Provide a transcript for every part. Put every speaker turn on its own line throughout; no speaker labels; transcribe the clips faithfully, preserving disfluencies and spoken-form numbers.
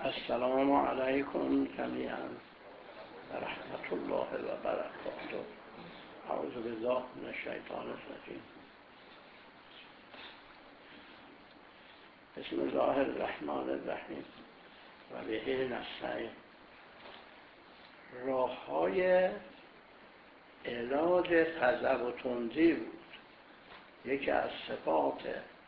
السلام علیکم جمیعا و رحمت الله و برکاته. اعوذ بالله من الشیطان الرجیم. بسم الله الرحمن الرحیم و به نستعین. راه های علاج غضب و تندی بود. یکی از صفات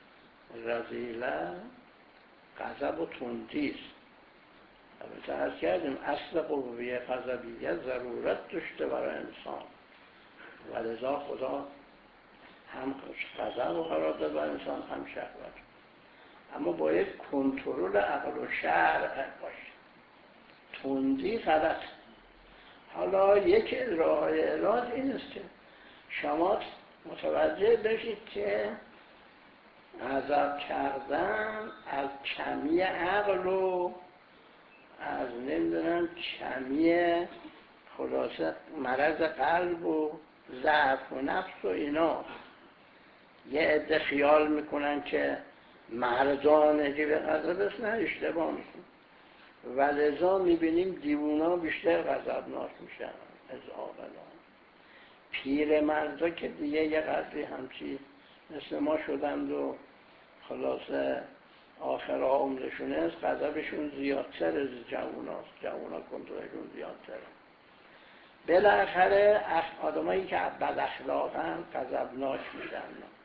رذیله غضب و تندی است. البته عرض کردیم اصل قوه غضبیه ضرورت داشته برای انسان و لذا خدا هم غضب قرار داد برای انسان هم شهوت، اما باید کنترل عقل و شرع باشه. تندی غلط. حالا یک راه علاج این است که شما متوجه بشید که غضب کردن از کمی عقل و از نمیدونم کمی خلاصه مرض قلب و ضعف و نفس و اینا. یه عده خیال میکنن که مردانگی به غضب است، نه، اشتباه میکنن و لذا میبینیم دیوونا بیشتر غضبناک میشن از عاقلان. پیر مردا که دیگه یه قدری همچی مثل ما شدند و خلاصه آخر عمرشون است، غضبشون زیادتر از جواناست. جوانا کنترلشون زیادتره. بالاخره آدمایی که بد اخلاقن غضبناک میشن.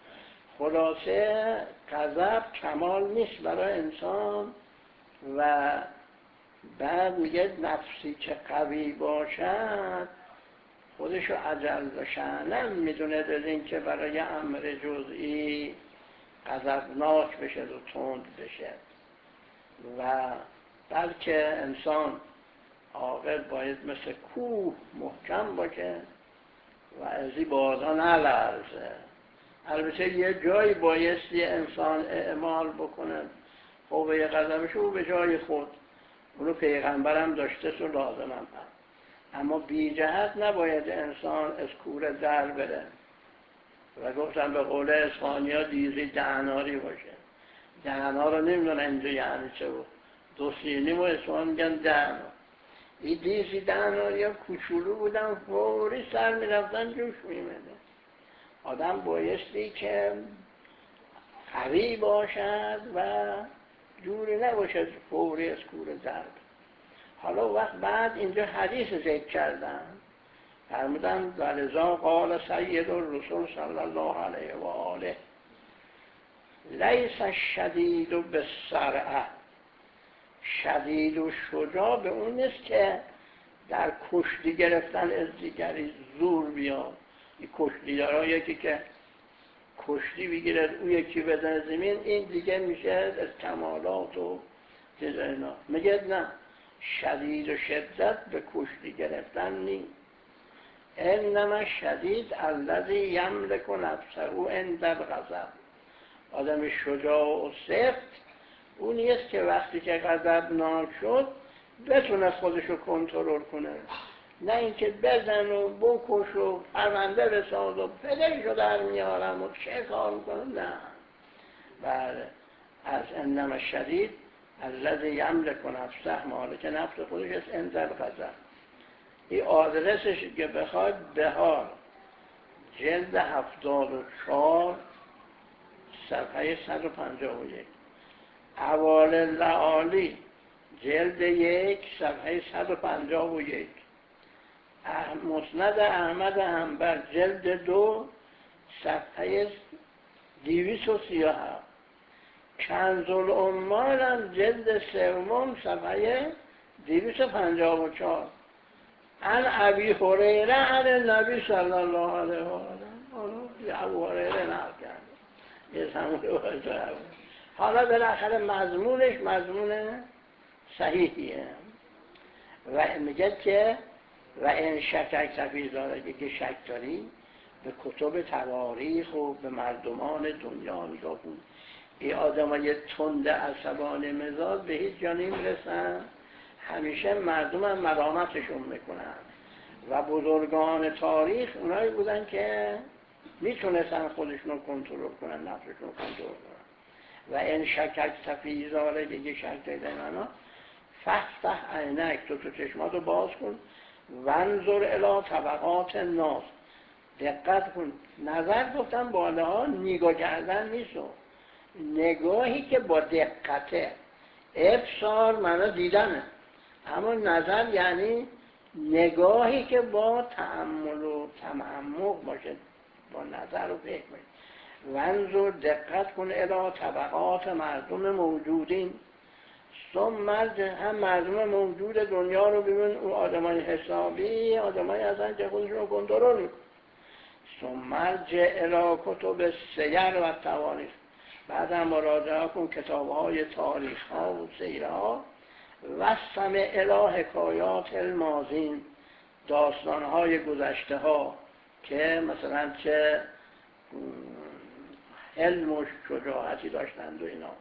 خلاصه غضب کمال نیست برای انسان و بعد میگه نفسی که قوی باشد خودشو اجل و شأنن میدونه، از این که برای امر جزئی غضبناک بشه و تند بشه. و بلکه انسان عاقل باید مثل کوه محکم باشه و ازی بازا نلرزه. البته یه جایی بایستی انسان اعمال بکنه قوه غضبشو به جای خود، اونو پیغمبرم داشته تو لازمم هست، اما بی جهت نباید انسان از کوره در بره و گفتم به قول اسپانیا دیزی دهناری باشه. دهنا رو نمیدونن اینجا یعنی چه بود. دو سینی و اسپان میگن دهنا. این دیزی دهناری ها کوچولو بودن، فوری سر میرفتن جوش میمده. آدم بایستی که قوی باشد و جوری نباشد فوری از کوره در. حالا وقت بعد اینجا حدیث ذکر کردن، فرمودن ولذا قال سید الرسول صلی الله علیه و آله لیس الشدید بالسرعه. شدید و شجاع به اون نیست که در کشتی گرفتن از دیگری زور بیاد. این کشتی دارا یکی که کشتی بگیرد او یکی بدن زمین، این دیگه میشه از کمالات و چیز اینا. میگه نه، شدید و شدت به کشتی گرفتن نیست. انما شدید الذی یملک نفسه عند الغضب. آدم شجاع و سخت اون نیست که وقتی که غضبناک شد بتونه خودشو کنترل کنه، نه اینکه بزن و بکش و پرونده بساز و پدرشو در میارم و چه کار میکنه. نه، بله، از انما شدید الذی یملک نفسه، مالک نفس خودش است عند الغضب. این آدرسش که بخواید بهار جلد هفتاد و چهار صفحه صد و پنجاه و یک، احوال لعالی جلد یک صفحه صد و پنجاه و یک، مسند احمد حنبل جلد دو صفحه دویست و سی و هفت، کنز العمال هم جلد سوم صفحه دویست و پنجاه و چهار. عن ابی هریره عن النبی صلی الله علیه و آله. ابو هریره نقل کرد. یه همون روایت. حالا بالاخره مضمونش مضمون صحیحیه و میگه که و این شکک تفیز داره که شک داری به کتب تواریخ و به مردمان دنیا نگاه کن. این آدم های تند عصبانی مزاج به هیچ جا نمیرسن، همیشه مردم هم ملامتشون میکنن و بزرگان تاریخ اونایی بودن که میتونستن خودشون کنترل کنن، نفسشون کنترل کنن. و این شکک تفیزاره که شک داره منا ففتح عینک، تو تو چشماتو باز کن، وانظر الی طبقات الناس، دقت کن. نظر گفتم بالاها نگاه کردن نیست، نگاهی که با دقته. ابصار معنی دیدنه، اما نظر یعنی نگاهی که با تأمل و تعمق باشه، با نظر و فکر باشه. وانظر، دقت کن، الی طبقات مردم موجودین، ثم هم مردم موجود دنیا رو ببین، اون آدمای حسابی آدمایی هستن که خودشون رو کنترل میکنن. ثم ارجع الی کتب السیر و التواریخ، بعد هم مراجعه کن کتاب‌های تاریخ‌ها و سیرها، و استمع الی حکایات الماضین، داستان‌های گذشته ها که مثلا چه علم و شجاعتی داشتند و اینا،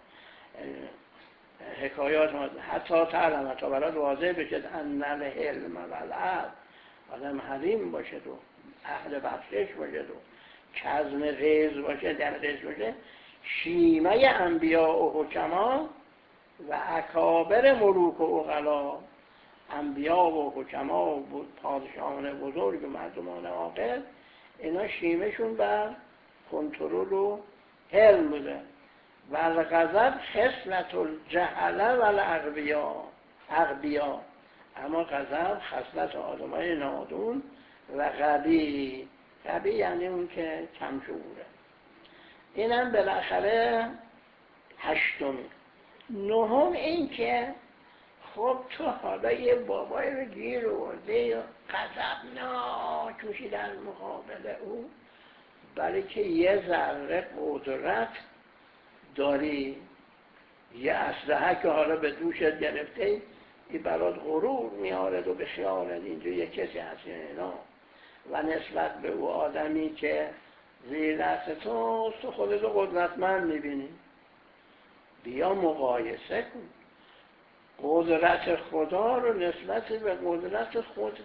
حکایات حتی تعلم، تا برات واضح بشد ان الحلم و العفو، آدم حلیم باشد و اهل بخشش باشد و کظم غیظ باشد، یعنی غیظ باشه، شیمه انبیاء و حکما و اکابر ملوک و عقلا، انبیاء و حکما و پادشاهان بزرگ و مردمان عاقل، اینا شیمهشون بر کنترل و حلم بوده. و الغضب خصلت الجهله و الاغبیا، اغبیا، اما غضب خصلت آدمای نادون و غبی. غبی یعنی اون که کم شعوره. اینم بالاخره هشتمی. نهم این که خب تو حالا یه بابای رو گیر آورده یا غضبناک میشی در مقابل او، برای که یه ذره قدرت داری، یه اسلحه که حالا به دوشت گرفته، این برات غرور میارد و به خیالت اینجا یه کسی هست اینا، و نسبت به او آدمی که زیر دست تو تو خودتو قدرتمند میبینی. بیا مقایسه کن قدرت خدا رو نسبت به قدرت خود،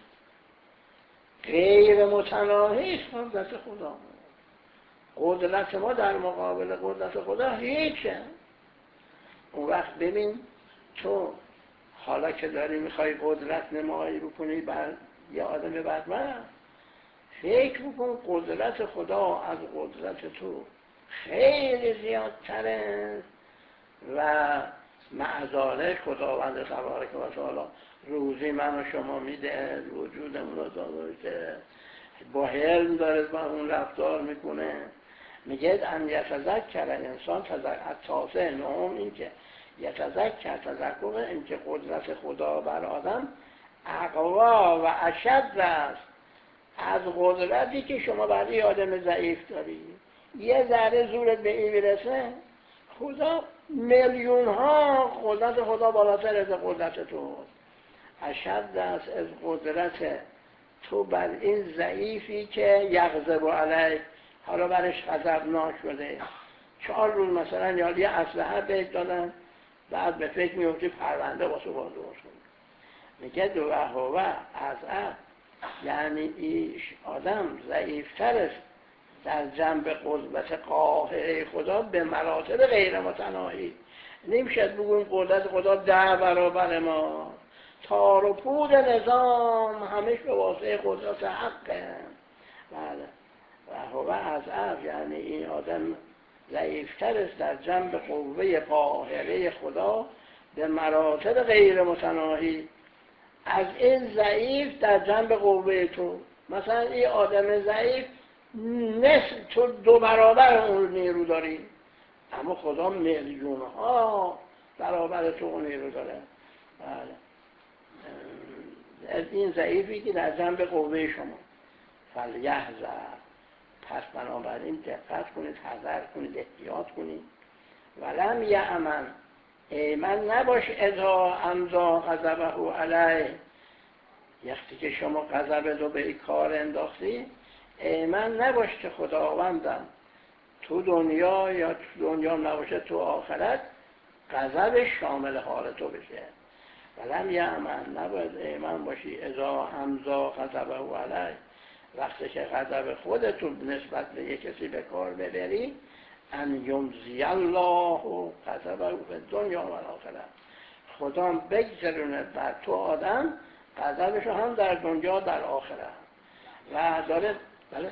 غیر متناهی است قدرت خدا. قدرت ما در مقابل قدرت خدا هیچه. اون وقت ببین تو حالا که داری میخوای قدرت نمایی بکنی بر یه آدم بدبخت، فکر بکن قدرت خدا از قدرت تو خیلی زیادتره، و معذالک خداوند تبارک و تعالی روزی من و شما میده، وجودمون رو داده که با حلم داره با اون رفتار میکنه. میگه ان یتذکر انسان تذکر تاسع نهم، این که یتذکر تذکر این که قدرت خدا بر آدم اقوا و اشد است از قدرتی که شما برای آدم ضعیف داری. یه ذره زورت به این برسه، خدا میلیون ها قدرت خدا بالاتر از قدرت تو. اشد است از قدرت تو بر این ضعیفی که یغضب علیه، حالا برش غضبناک شده. چهار روز مثلا یا یه اسلحه بهت دادن، بعد به فکر میفتی پرونده واسه بازو کن. میگه دو هو از اب، یعنی ایش آدم ضعیفتر است در جنب قدرت قاهره خدا به مراتب غیر متناهی. نمیشد بگویم قدرت خدا ده برابر ما، تار و پود نظام همش به واسطه قدرت حقه. بله. و هو از اب، یعنی این آدم ضعیفتر است در جنب قوه قاهره خدا به مراتب غیر متناهی از این ضعیف در جنب قوه تو. مثلا این آدم ضعیف نصف تو دو برابر اون نیرو داری، اما خدا میلیون ها برابر تو اون نیرو داره. از این ضعیفی که در جنب قوه شما. فلیحذر، پس بنابراین دقت کنید، حذر کنید، احتیاط کنید. ولم یأمن، ایمن نباش اذا امضا غضبه علیه، وقتی که شما غضب رو به این کار انداختی، ایمن نباش که خداوندم تو دنیا یا تو دنیا نباشه تو آخرت غضب شامل حال تو بشه. ولم یأمن، نباید ایمن باشی اذا امضا غضبه علیه، وقتی که غضب خودتو نسبت به یک کسی به کار ببری، ان یمضی الله غضبه فی الدنیا و الاخره، خدا بگذرونه بر تو آدم غضبش هم در دنیا در آخره و داره بله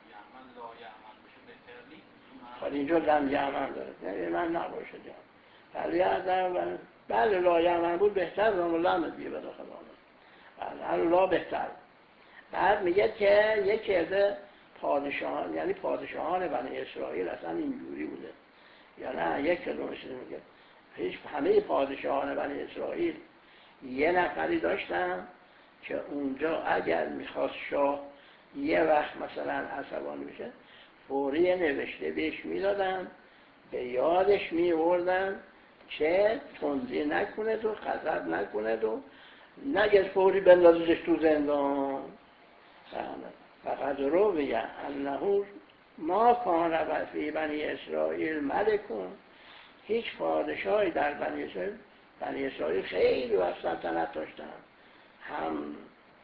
خب اینجا لم یعمل داره نه من نباشه جان بله یعدم بله لا یعمل بود بهتر و لم دیگه به داخل آمد بله لا بهتر. بعد میگه که یک عده پادشاهان یعنی پادشاهان بنی اسرائیل اصلا اینجوری بوده یا نه یک کلمش میگه هیچ همه پادشاهان بنی اسرائیل یه نفری داشتن که اونجا اگر میخواست شاه یه وقت مثلا عصبانی بشه فوری نوشته بهش میدادن به یادش میوردن که تندی نکنه و غضب نکنه و نگه فوری بندازش تو زندان. فقط رو بگه انهو ما کان فی بنی اسرائیل ملکون هیچ پادشاهی در بنی اسرائیل بنی اسرائیل خیلی وقت سلطنت داشتن هم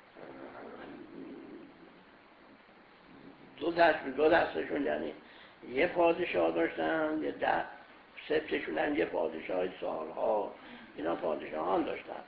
دو دست دو دستشون یعنی یه پادشاه داشتن یه ده سبتشون هم یه پادشاه سالها اینا پادشاهان داشتن.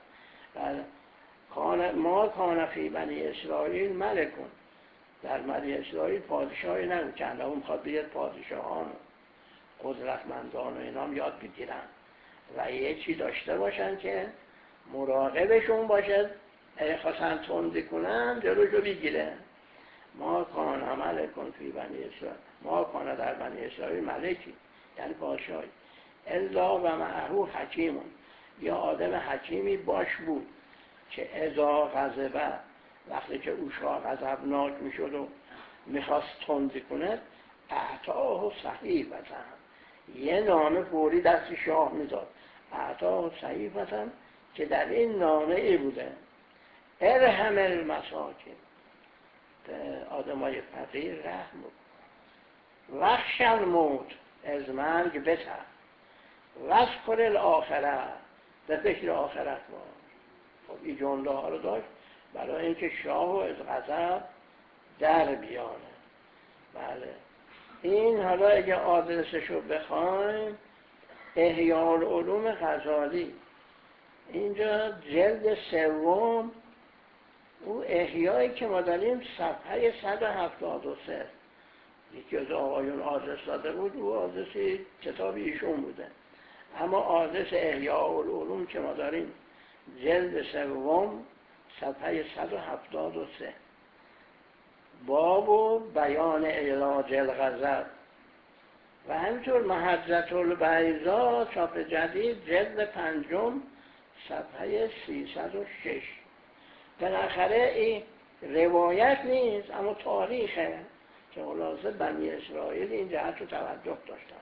ما کان فی بنی اسرائیل ملکون در بنی اسرائیل پادشاهی نبود که اون میخواد بگید پادشاهان قدرتمندان و اینا هم یاد بگیرن و یه چی داشته باشن که مراقبشون باشد اگه خواستن تندی کنن جلوشو بگیره. ما کان ملکون فی بنی اسرائیل ما کان در بنی اسرائیل ملکی یعنی پادشاهی الا و معه حکیمون یا آدم حکیمی باش بود که اذا غضب وقتی که او شاه غضبناک میشد و میخواست تندی کنه اعطاه صحیفة یه نامه فوری دست شاه میداد اعطاه صحیفة که در این نامه ای بوده ارحم المساکین به آدمای فقیر رحم بود وخش الموت از مرگ بتر وذکر الاخره به فکر آخرت باش. خب این جمله ها رو داشت برای اینکه شاه از غضب در بیاره. بله این حالا اگه آدرسش رو بخوایم احیاء العلوم غزالی اینجا جلد سوم او احیایی که ما داریم صفحه صد و هفتاد و سه یکی از آقایون آدرس داده بود او آدرسی کتابی ایشون بوده اما آدرس احیاء العلوم که ما داریم جلد سوم صفحه صد و هفتاد و سه باب و بیان علاج الغضب و همینطور محجة البیضاء چاپ جدید جلد پنجم صفحه سیصد و شش. بالاخره این روایت نیست اما تاریخه که خلاصه بنی اسرائیل این جهت رو توجه داشتن.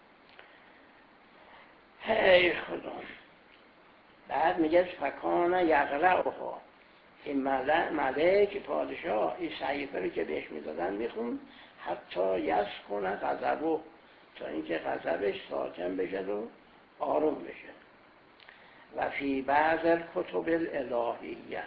هی خدا بعد میگه فکان یقرأها این ملک پادشاه این صحیفه رو که بهش میدادن میخون حتی یسکن غضبه تا اینکه غضبش ساکن بشه و آروم بشه. و فی بعض الکتب الالهیه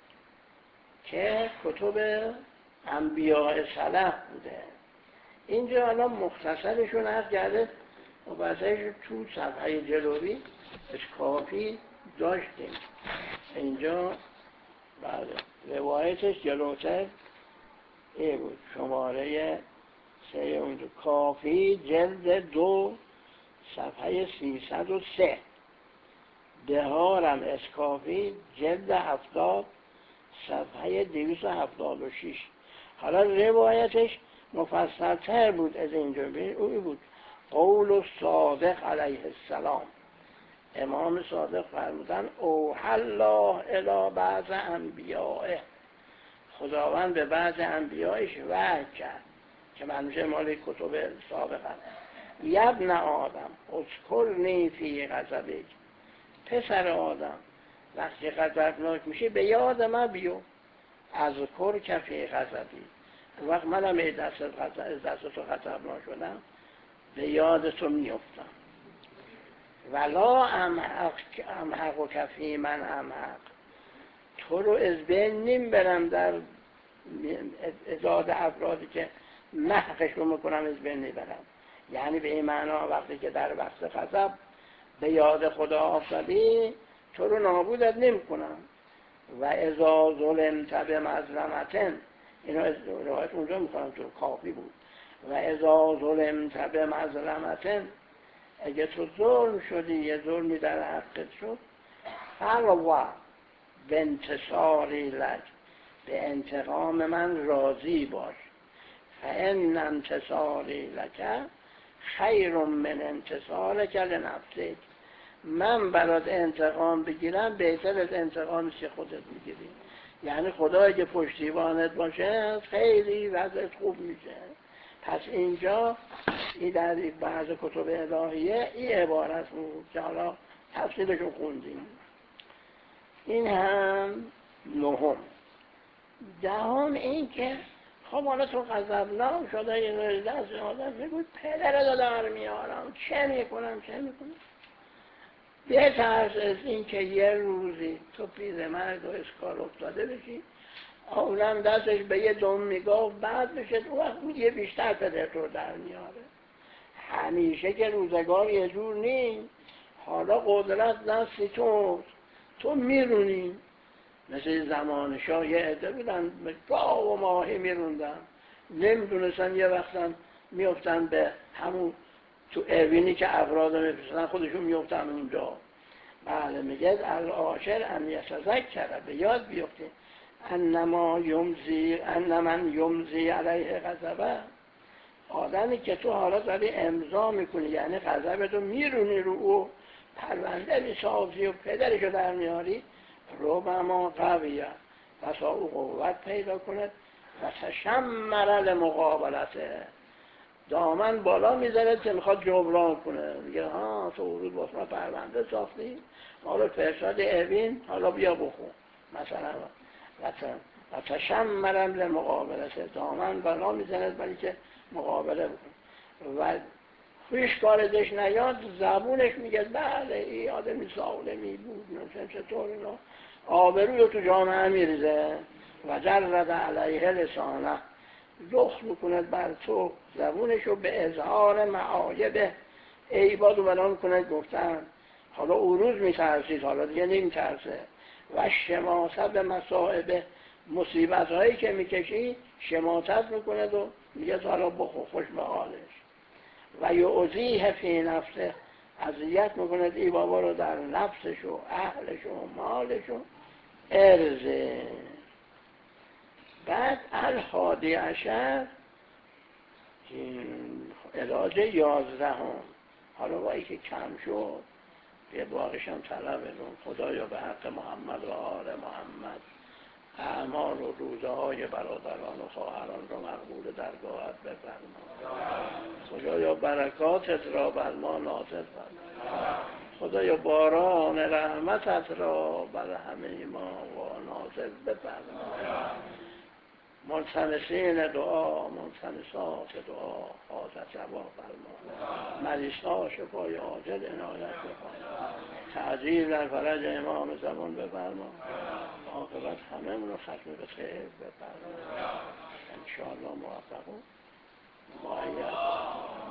که کتب انبیاء سلف بوده اینجا الان مختصرشون هست کرده و بعضش تو صفحه جلوی از کافی داشتیم اینجا بله روایتش جلوتر ای بود شماره سه اونجا کافی جلد دو صفحه سیصد و سه بهارم از کافی جلد هفتاد صفحه دویست و هفتاد و شش. حالا روایتش مفصل‌تر بود از اینجا ببین او بود قول صادق علیه السلام امام صادق فرمودن اوحی الله الی بعض انبیائه خداوند به بعض انبیائش وحی کرد که منوشه مال کتب سابق هست یبن آدم اذکرنی فی غضبک پسر آدم وقتی غضبناک میشه به یاد من بیو اذکر که فی غضبی وقت منم ای دست دست تو غضبناک شدم به یاد تو میفتم ولا امحق امحق و کفی من امحق تو رو از بین نیم برم در ازاد افرادی که محقش رو میکنم از بین نیم یعنی به این معنا وقتی که در وقت غضب به یاد خدا افتادی تو رو نابودت نمی کنم. و اذا ظلمت بمظلمتن، اینو از روایت اونجا میخونم تو کافی بود. و اذا ظلمت بمظلمتن، اگه تو ظلم شدی، یه ظلمی در حقت شد، فالله به انتصاری لک، به انتقام من راضی باش. فان انتصاری لک خیر من انتصارک لنفسک، من برات انتقام بگیرم بهتر از انتقامی که خودت میگیری. یعنی خدا اگه پشتیبانت باشه خیلی وضعت خوب میشه. پس اینجا این در بعض کتب الهیه این عبارت بود که حالا تفصیلشو خوندیم. این هم نهم. دهم این که خب حالا تو غضبناک شده یه دست آدم میگوید پدر دادم میارم، چه میکنم چه میکنم. بهترس از این که یه روزی تو پیرمرد و اسکار افتاده بشی، اولم دستش به یه دم میگاه بعد بشه، تو وقت میگه بیشتر پدر تو در میاره. همیشه که روزگار یه جور نیست. حالا قدرت دستی تو تو میرونی. مثل زمان شاه یه عده بودن به گاو و ماهی میروندن، نمیدونستن یه وقتن میفتن به همون تو اوینی که افراد میفرستن خودشون میفتن اونجا. بله میگه العاشر ان یتذکر، به یاد بیفته انما یمزی انمن یمزی علیه غضبه، آدمی که تو حالا داری امضا میکنی، یعنی غضبتو میرونی رو او، پرونده میسازی و پدرشو در میاری، ربما قویه، بسا او قوت پیدا کند و تشمر لمقابلته، دامن بالا میذاره که میخواد جبران کنه. میگه ها تو اون روز باز ما پرونده ساختی، ما رو فرستاد اوین، حالا بیا بخون مثلا. و تشمر لمقابلته، دامن بالا میزنه برای که مقابله بکن. و خویش کارش نیاد، زبونش میگه بله این آدمی سالمی بود، مثلا چطور اینا، آبروی تو جامعه میریزه. و جرد علیه لسانه، لخ میکند بر تو زبونشو به اظهار معایب عیباد و بلان کند گفتن. حالا او روز میترسید، حالا دیگه نمیترسه. و شماست به مصائب، مصیبت هایی که میکشی شماتت میکند و میگه حالا بخو خوش به حالش. و یعزیه فی نفسه، اذیت میکند ای بابا رو در نفسش و اهلش و مالش و ارزه. بعد الحادی عشر، علاج یازده هم. حالا وایی که کم شد یه باقیش هم طلب بدون. خدایا به حق محمد و آل محمد اعمال و روزه های برادران و خواهران رو مقبول درگاهت بفرما. خدایا برکاتت را بر ما نازل فرما. خدایا باران رحمتت را بر همه ما و نازل بفرما. ملتمسین دعا، ملتمسات دعا حاضر جواب فرما. مریضا شفای عاجل عنایت بفرما. تعجیل در فرج امام زمان بفرما. عاقبت همه منو ختم به خیر بفرما. انشاءالله موفق و مؤید.